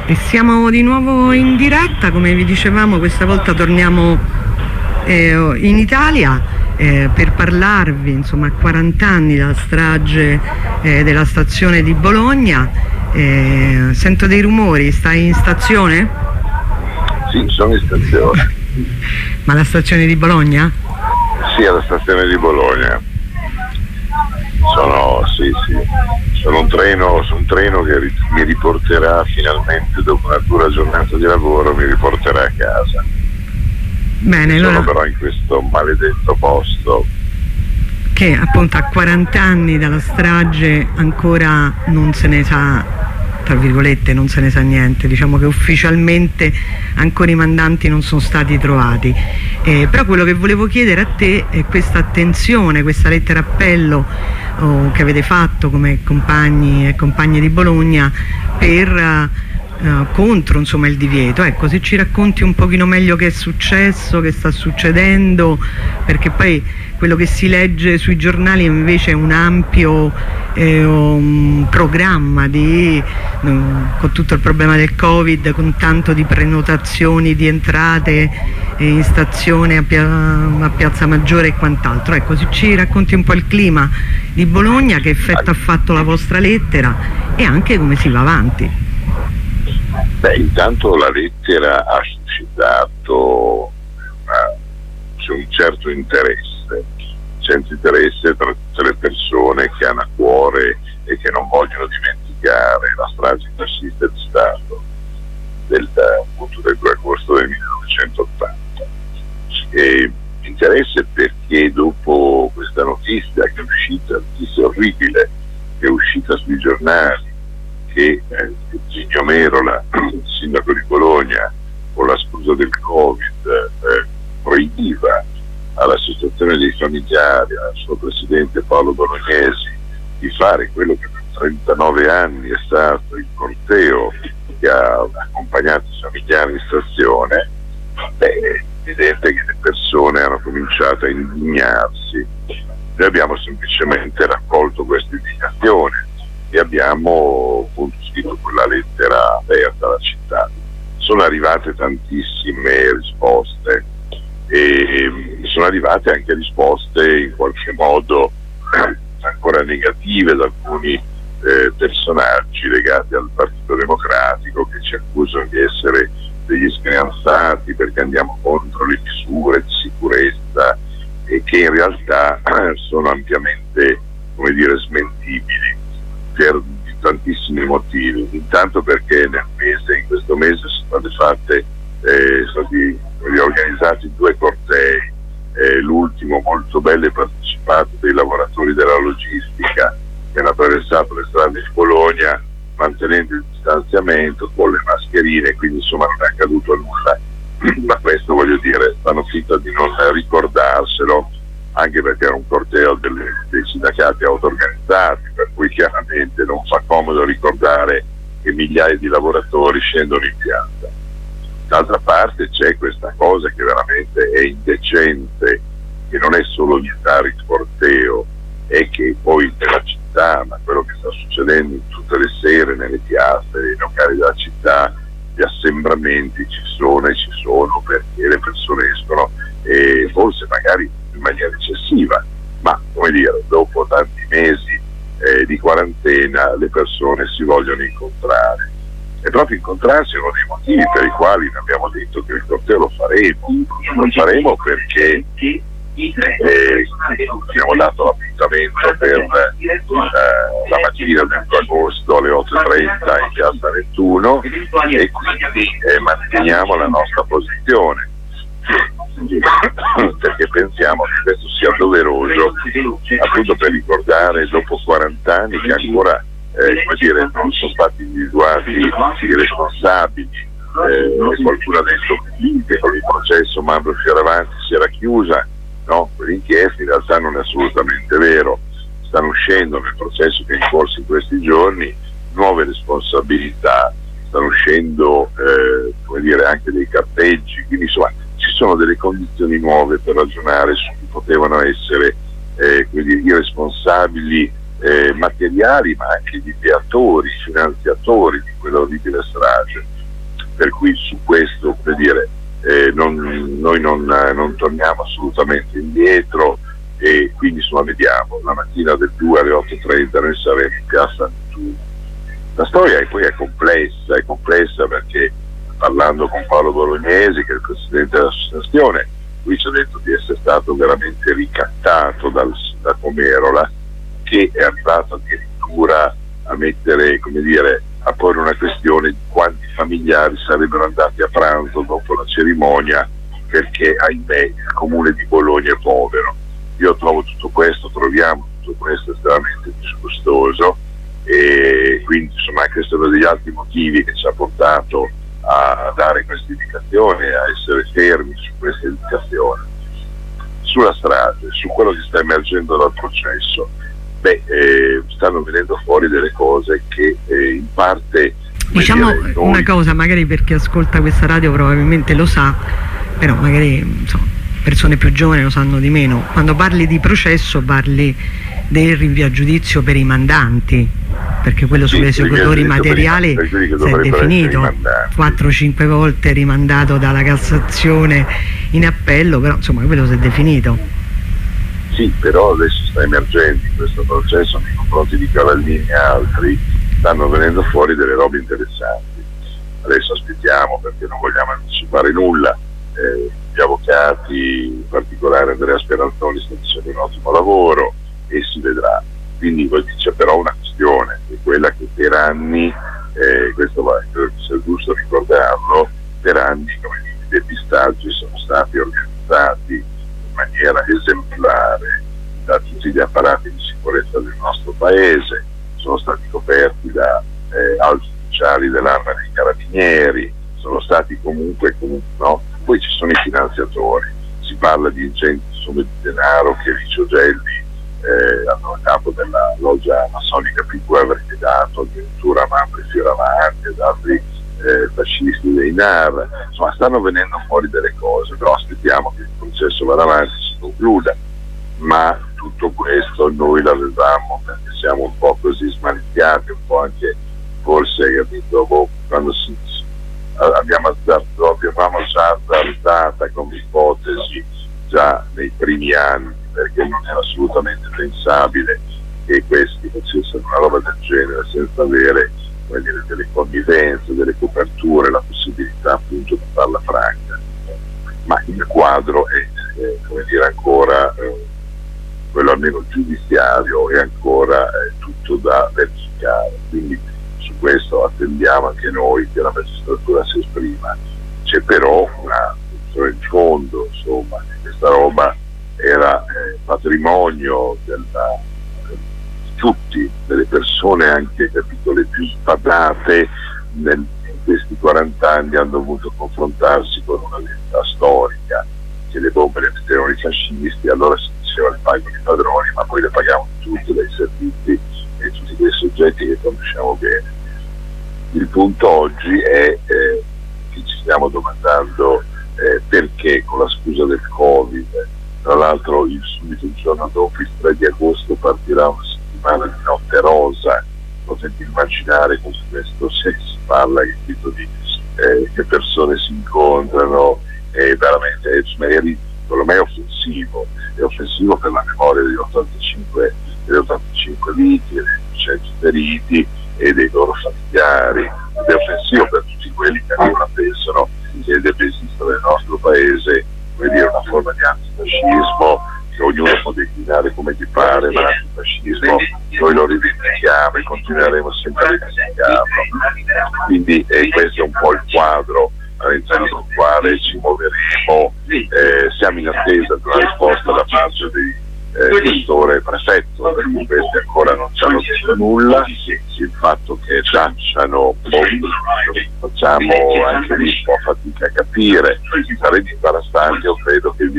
E siamo di nuovo in diretta, come vi dicevamo, questa volta torniamo in Italia per parlarvi, insomma, a 40 anni dalla strage della stazione di Bologna. Sento dei rumori, stai in stazione? Sì, sono in stazione. Ma la stazione di Bologna? Sì, alla stazione di Bologna. Sono un treno che mi riporterà finalmente, dopo una dura giornata di lavoro, mi riporterà a casa. Bene, sono allora, però in questo maledetto posto che appunto a 40 anni dalla strage ancora non se ne sa, tra virgolette, non se ne sa niente. Diciamo che ufficialmente ancora i mandanti non sono stati trovati, però quello che volevo chiedere a te è questa attenzione, questa lettera appello che avete fatto come compagni e compagne di Bologna per contro, insomma, il divieto. Ecco, se ci racconti un pochino meglio che è successo, che sta succedendo, perché poi quello che si legge sui giornali invece è un ampio programma con tutto il problema del Covid, con tanto di prenotazioni, di entrate in stazione a Piazza Maggiore e quant'altro. Ecco, se ci racconti un po' il clima di Bologna, che effetto ha fatto la vostra lettera e anche come si va avanti. Beh, intanto la lettera ha suscitato un certo interesse tra tutte le persone che hanno a cuore e che non vogliono dimenticare la strage fascista di Stato del 2 agosto del 1980. E interesse perché dopo questa notizia che è uscita, notizia orribile, che è uscita sui giornali, che Zinio Merola, il sindaco di Bologna, con la scusa del Covid, proibiva all'associazione dei familiari, al suo presidente Paolo Bolognesi, di fare quello che per 39 anni è stato il corteo che ha accompagnato i familiari in stazione. Beh, è evidente che le persone hanno cominciato a indignarsi. Noi abbiamo semplicemente raccolto questa indignazione e abbiamo appunto scritto quella lettera aperta alla città. Sono arrivate tantissime risposte e sono arrivate anche risposte in qualche modo ancora negative da alcuni personaggi legati al Partito Democratico, che ci accusano di essere degli scrianzati perché andiamo contro le misure di sicurezza e che in realtà sono ampiamente, come dire, smentibili per tantissimi motivi. Intanto perché in questo mese sono stati organizzati 2 cortei, l'ultimo molto bello e partecipato dei lavoratori della logistica che hanno attraversato le strade di Bologna mantenendo il distanziamento con le mascherine, quindi insomma non è accaduto nulla. Ma questo, voglio dire, fanno finta di non ricordarselo, anche perché era un corteo dei sindacati auto-organizzati, per cui chiaramente non fa comodo ricordare che migliaia di lavoratori scendono in piazza. D'altra parte c'è questa cosa che veramente è indecente, che non è solo vietare il corteo, è che poi nella città, ma quello che sta succedendo in tutte le sere, nelle piazze, nei locali della città, gli assembramenti ci sono perché le persone escono e forse magari in maniera eccessiva, ma come dire, dopo tanti mesi di quarantena le persone si vogliono incontrare, e proprio incontrarsi è uno dei motivi per i quali abbiamo detto che il corteo lo faremo perché abbiamo dato l'appuntamento per la mattina del 2 agosto alle 8:30 in piazza 21 e quindi manteniamo la nostra posizione perché pensiamo che questo sia doveroso, appunto per ricordare dopo 40 anni che ancora come dire, non sono stati individuati i responsabili. Qualcuno ha detto che con il processo Mambro Fioravanti si era chiusa. No, quell'inchiesta in realtà non è assolutamente vero. Stanno uscendo nel processo che è in corso in questi giorni nuove responsabilità, stanno uscendo come dire, anche dei carteggi, quindi insomma ci sono delle condizioni nuove per ragionare su chi potevano essere quindi i responsabili materiali, ma anche gli ideatori, i finanziatori di quella orribile strage. per cui su questo, per dire, noi non torniamo assolutamente indietro, e quindi insomma vediamo, la mattina del 2 alle 8:30 noi saremo in piazza Nettuno. La storia poi è complessa perché, parlando con Paolo Bolognesi, che è il presidente dell'associazione, lui ci ha detto di essere stato veramente ricattato dal sindaco Merola, che è arrivato addirittura a mettere, come dire, a porre una questione di quanti familiari sarebbero andati a pranzo dopo la cerimonia, perché ahimè il comune di Bologna è povero. Io troviamo tutto questo estremamente disgustoso, e quindi insomma questo è uno degli altri motivi che ci ha portato a dare queste indicazioni, a essere fermi su queste indicazioni. Sulla strage, su quello che sta emergendo dal processo, stanno venendo fuori delle cose che in parte, diciamo, una cosa, magari per chi ascolta questa radio probabilmente lo sa, però magari insomma, persone più giovani lo sanno di meno. Quando parli di processo parli del rinvio a giudizio per i mandanti, perché quello sugli esecutori materiali si è definito 4-5 volte, rimandato dalla Cassazione in appello, però insomma quello si è definito. Sì, però adesso sta emergendo in questo processo nei confronti di Cavallini e altri, stanno venendo fuori delle robe interessanti. Adesso aspettiamo, perché non vogliamo anticipare nulla. Gli avvocati, in particolare Andrea Speranzoni, stanno facendo un ottimo lavoro e si vedrà. Quindi c'è però una questione, che è quella che per anni, questo credo che sia giusto ricordarlo, per anni i depistaggi sono stati organizzati in maniera esemplare da tutti gli apparati di sicurezza del nostro paese, sono stati coperti da alti ufficiali dell'Arma dei Carabinieri, sono stati comunque no? Poi ci sono i finanziatori, si parla di ingenti somme di denaro che Licio Gelli, a capo della loggia massonica P2, avrebbe dato addirittura a Mambri Fioravanti ed altri fascisti dei NAR. Insomma, stanno venendo fuori delle cose, però aspettiamo che il processo vada avanti, si concluda. Ma tutto questo noi l'avevamo, perché siamo un po' così smaniziati, un po' anche forse, capito, quando avevamo già azzardata come ipotesi già nei primi anni, perché non era assolutamente pensabile che questi facessero una roba del genere senza avere, come dire, delle convivenze, delle coperture, la possibilità appunto di farla franca. Ma il quadro è come dire, ancora quello almeno giudiziario è ancora tutto da verificare, quindi su questo attendiamo anche noi che la magistratura si esprima. C'è però in fondo, insomma, questa roba era patrimonio di tutti, delle persone anche, capito, le più spadate in questi 40 anni hanno dovuto confrontarsi con una verità storica, che le bombe le mettevano i fascisti, allora si diceva le pagano i padroni, ma poi le pagavano tutti dai servizi e tutti quei soggetti che conosciamo bene. Il punto oggi è che ci stiamo domandando perché, con la scusa del Covid, tra l'altro subito il giorno dopo, il 3 di agosto, partirà una settimana di notte rosa. Potete immaginare con questo, se si parla di che persone si incontrano, è veramente secondo me è offensivo per la memoria delle 85 vittime, dei 100 feriti e dei loro familiari, ed è offensivo per tutti quelli che ancora pensano che esista nel nostro paese, come dire, una forma di antifascismo che ognuno può declinare come gli pare, ma l'antifascismo noi lo rivendichiamo e continueremo sempre a rivendicarlo. Quindi questo è un po' il quadro all'interno del quale ci muoveremo. Siamo in attesa di una risposta da parte di questore prefetto, perché questi ancora non ci hanno detto nulla. Il fatto che tacciano facciamo anche lì un po' fatica a capire. Sarebbe imbarazzante, io credo, che lo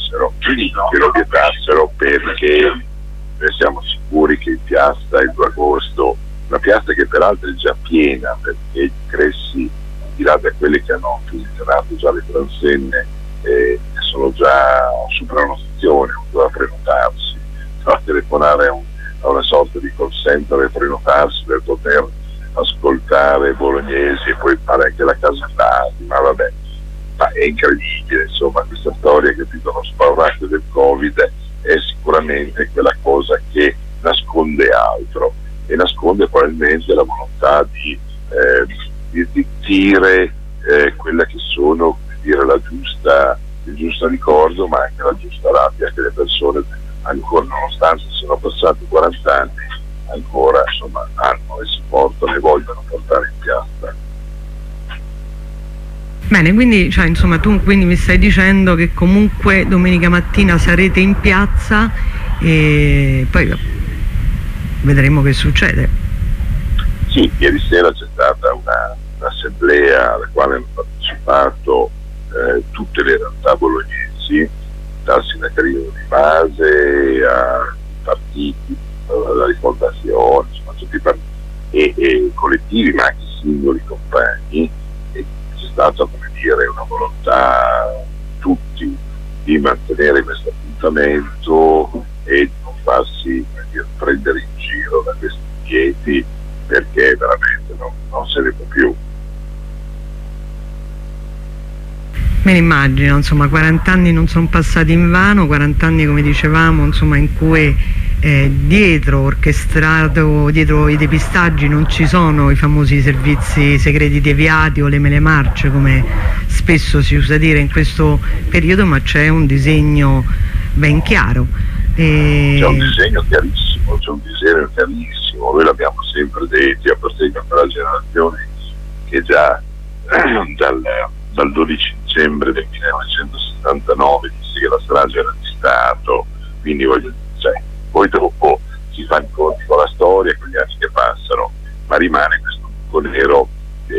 vietassero, perché noi siamo sicuri che in piazza il 2 agosto, una piazza che peraltro è già piena, perché i cressi, al di là da quelli che hanno funzionato già le transenne, sono già su prenotazione, non doveva prenotarsi, doveva telefonare a una sorta di call center e prenotarsi per poter ascoltare ai bolognesi e poi fare anche la casa d'arte, ma vabbè, ma è incredibile, insomma, questa storia, capito? Lo spauracchio del Covid è sicuramente quella cosa che nasconde altro, e nasconde probabilmente la volontà di dire quella che sono, come dire, il giusto ricordo, ma anche la giusta rabbia che le persone ancora, nonostante siano passati 40 anni, ancora insomma hanno e si portano e vogliono portare in piazza. Bene, quindi cioè, insomma, tu quindi mi stai dicendo che comunque domenica mattina sarete in piazza e poi vedremo che succede. Sì, ieri sera c'è stata un'assemblea alla quale hanno partecipato tutte le realtà bolognesi, dal sindacalismo di base ai partiti, alla rifondazione, insomma, tutti i partiti e collettivi, ma anche singoli compagni, e c'è stata, come dire, una volontà di tutti di mantenere questo appuntamento e di non farsi, come dire, prendere in giro da questi piedi, perché veramente non se ne può più. Me ne immagino, insomma, 40 anni non sono passati in vano, 40 anni, come dicevamo, insomma, in cui dietro i depistaggi non ci sono i famosi servizi segreti deviati o le mele marce, come spesso si usa dire in questo periodo, ma c'è un disegno ben chiaro. C'è un disegno chiarissimo, noi l'abbiamo sempre detto, appartengo a quella generazione che già dal 12 dicembre del 1969 disse che la strage era di Stato, quindi poi dopo si fanno i conti con la storia e con gli anni che passano, ma rimane questo buco nero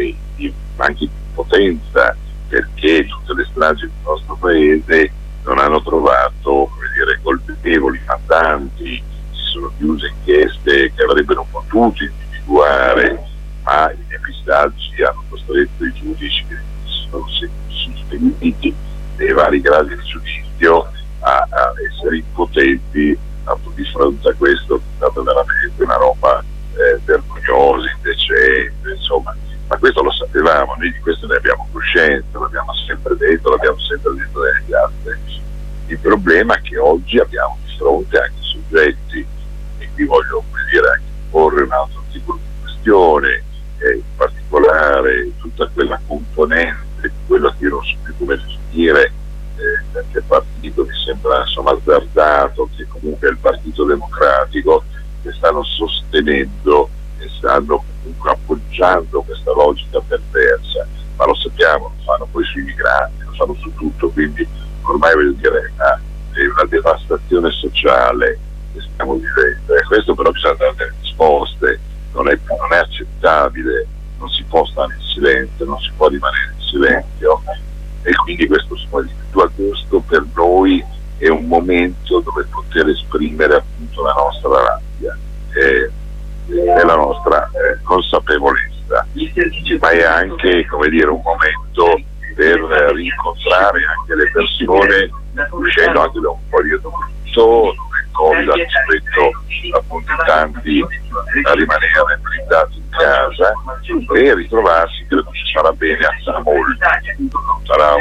anche di potenza, perché tutte le stragi del nostro paese non hanno trovato, come dire, colpevoli, mandanti, si sono chiuse inchieste che avrebbero potuto individuare, ma i depistaggi hanno costretto i giudici che sono sostituiti nei vari gradi di giudizio a essere impotenti di fronte a questo, che è stata veramente una roba vergognosa, indecente, insomma, ma questo lo sapevamo, noi di questo ne abbiamo coscienza, l'abbiamo sempre detto negli atti. Il problema è che oggi abbiamo di fronte anche soggetti, e qui voglio, come dire, anche porre un altro tipo di questione, in particolare tutta quella componente di quello che io non so più come definire, perché partito mi sembra insomma azzardato, che comunque è il Partito Democratico, che stanno sostenendo e stanno comunque appoggiando questa logica perversa, ma lo sappiamo, lo fanno poi sui migranti, lo fanno su tutto, quindi ormai voglio dire è una devastazione sociale che stiamo vivendo, e questo però bisogna dare delle risposte, non è accettabile, non si può stare in silenzio, non si può rimanere in silenzio, e quindi questo 2 agosto per noi è un momento dove poter esprimere appunto la nostra rabbia e la nostra consapevolezza, ma è anche, come dire, un momento per rincontrare anche le persone uscendo anche da un periodo brutto dove il Covid ha costretto appunto tanti a rimanere blindati in casa, e ritrovarsi. Credo ci sarà bene a molti, sarà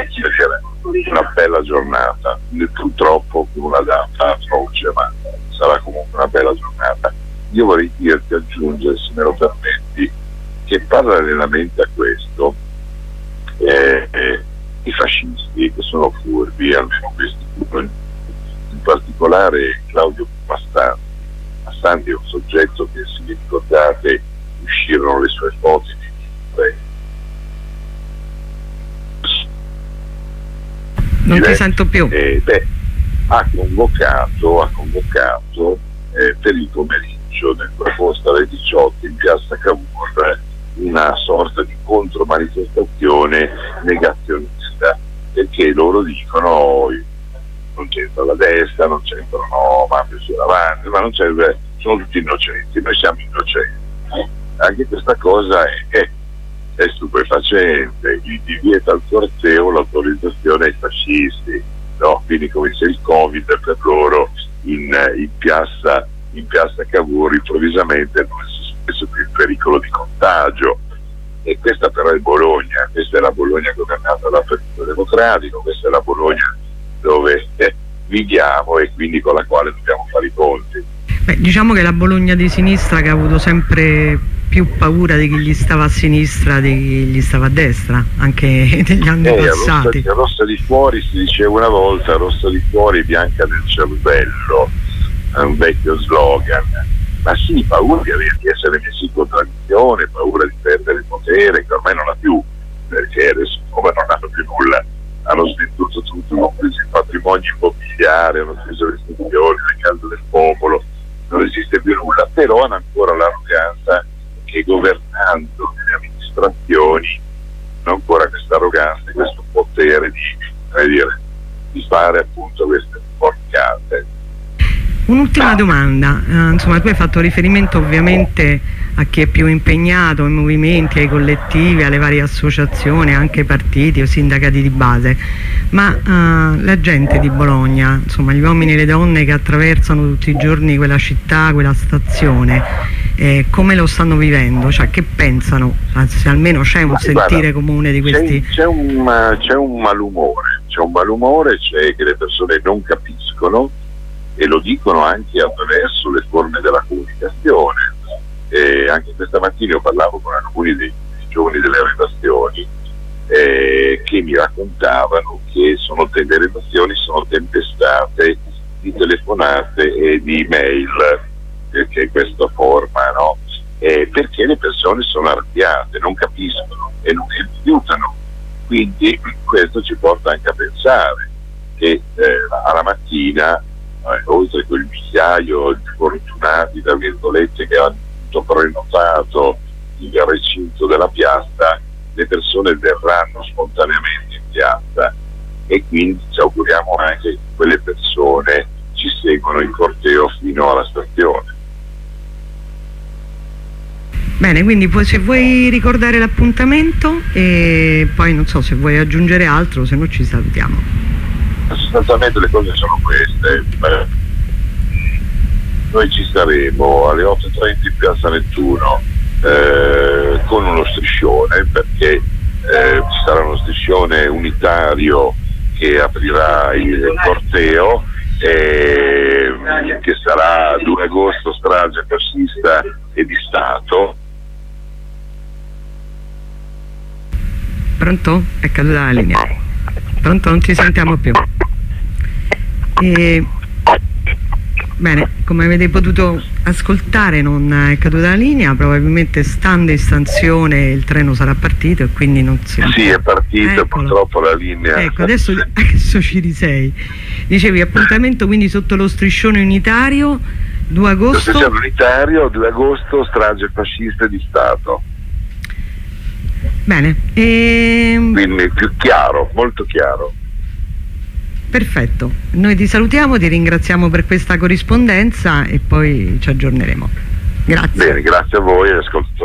una bella giornata, purtroppo con una data atroce, ma sarà comunque una bella giornata. Io vorrei dirti, aggiungere, se me lo permetti, che parallelamente a questo i fascisti, che sono furbi, almeno questi, in particolare Claudio Massanti è un soggetto che, se vi ricordate, uscirono le sue foto non ti sento più. Ha convocato per il pomeriggio, nel proposta alle 18 in piazza Cavour, una sorta di contromanifestazione negazionista, perché loro dicono non c'entra la destra, non c'entrano mafia davanti, ma non serve, sono tutti innocenti, noi siamo innocenti. Anche questa cosa è stupefacente, gli divieta al corteo l'autorizzazione ai fascisti, no? Quindi, come se il Covid per loro in piazza Cavour improvvisamente non esistesse più il pericolo di contagio, e questa però è Bologna, questa è la Bologna governata dal Partito Democratico, questa è la Bologna dove viviamo e quindi con la quale dobbiamo fare i conti. Beh, diciamo che la Bologna di sinistra, che ha avuto sempre più paura di chi gli stava a sinistra di chi gli stava a destra, anche negli anni passati. Rossa di fuori si diceva una volta, rossa di fuori, bianca nel cervello, è un vecchio slogan. Ma sì, paura di essere messi in contraddizione, paura di perdere il potere, che ormai non ha più, perché adesso come non hanno più nulla, hanno svenduto tutto, hanno preso il patrimonio immobiliare, hanno preso le istituzioni, le case del popolo, non esiste più nulla, però hanno ancora l'arroganza che governando le amministrazioni hanno ancora questa arroganza, questo potere di fare appunto queste porcate. Un'ultima domanda, insomma tu hai fatto riferimento ovviamente a chi è più impegnato ai movimenti, ai collettivi, alle varie associazioni, anche ai partiti o sindacati di base, ma la gente di Bologna, insomma gli uomini e le donne che attraversano tutti i giorni quella città, quella stazione, come lo stanno vivendo? Cioè, che pensano? Se almeno c'è un sentire comune di questi... C'è un malumore, c'è che le persone non capiscono e lo dicono anche attraverso le forme della comunicazione. Anche questa mattina io parlavo con alcuni dei giovani delle redazioni che mi raccontavano che le redazioni sono tempestate di telefonate e di mail, perché questa forma, no? Perché le persone sono arrabbiate, non capiscono e non aiutano. Quindi questo ci porta anche a pensare che alla mattina, oltre a quel migliaio di fortunati, tra virgolette, che hanno prenotato il recinto della piazza, le persone verranno spontaneamente in piazza e quindi ci auguriamo anche che quelle persone ci seguono in corteo fino alla stazione. Bene, quindi se vuoi ricordare l'appuntamento e poi non so se vuoi aggiungere altro, se no ci salutiamo. Sostanzialmente le cose sono queste. Noi ci saremo alle 8:30 in Piazza Nettuno con uno striscione, perché ci sarà uno striscione unitario che aprirà il corteo, che sarà 2 agosto, strage fascista e di Stato. Pronto? È caduta la linea. Pronto? Non ti sentiamo più. Bene, come avete potuto ascoltare non è caduta la linea, probabilmente stando in stazione il treno sarà partito e quindi non si... Sì, è partito. Eccolo. Purtroppo la linea... Ecco, adesso ci risei. Dicevi appuntamento quindi sotto lo striscione unitario, 2 agosto... Lo striscione unitario, 2 agosto, strage fascista di Stato. Bene. Quindi più chiaro, molto chiaro. Perfetto, noi ti salutiamo, ti ringraziamo per questa corrispondenza e poi ci aggiorneremo. Grazie. Bene, grazie a voi e ascoltatori.